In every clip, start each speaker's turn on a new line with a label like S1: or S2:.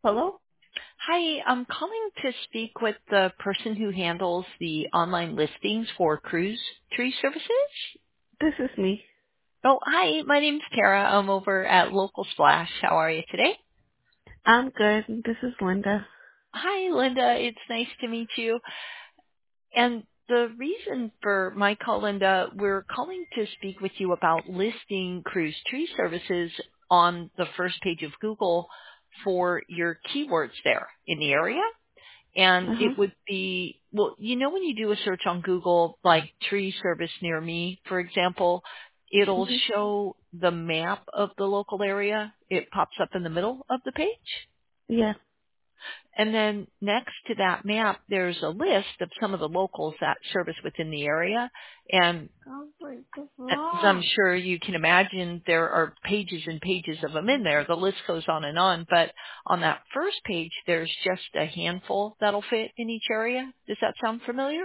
S1: Hello?
S2: Hi, I'm calling to speak with the person who handles the online listings for cruise tree services.
S1: This is me.
S2: Oh, hi, my name's Tara. I'm over at Local Splash. How are you today?
S1: I'm good. This is Linda.
S2: Hi, Linda. It's nice to meet you. And the reason for my call, Linda, we're calling to speak with you about listing cruise tree services on the first page of Google for your keywords there in the area. And
S1: Uh-huh.
S2: it would be, well, when you do a search on Google, like tree service near me, for example, it'll
S1: Hmm.
S2: show the map of the local area. It pops up in the middle of the page.
S1: Yeah.
S2: And then next to that map, there's a list of some of the locals that service within the area. And as I'm sure you can imagine, there are pages and pages of them in there. The list goes on and on. But on that first page, there's just a handful that'll fit in each area. Does that sound familiar?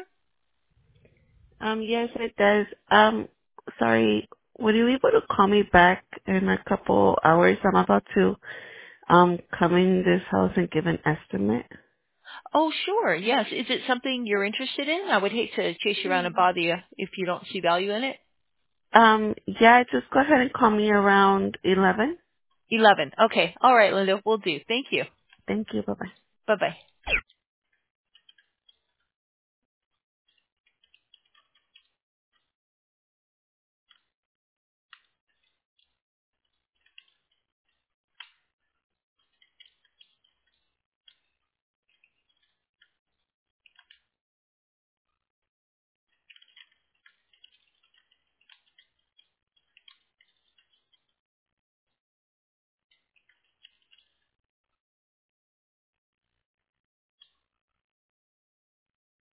S1: Yes, it does. Sorry, would you be able to call me back in a couple hours? I'm about to, come in this house and give an estimate.
S2: Oh, sure. Yes. Is it something you're interested in? I would hate to chase you around and bother you if you don't see value in it.
S1: Yeah, just go ahead and call me around 11.
S2: 11. Okay. All right, Linda. We'll do. Thank you.
S1: Thank you. Bye-bye.
S2: Bye-bye.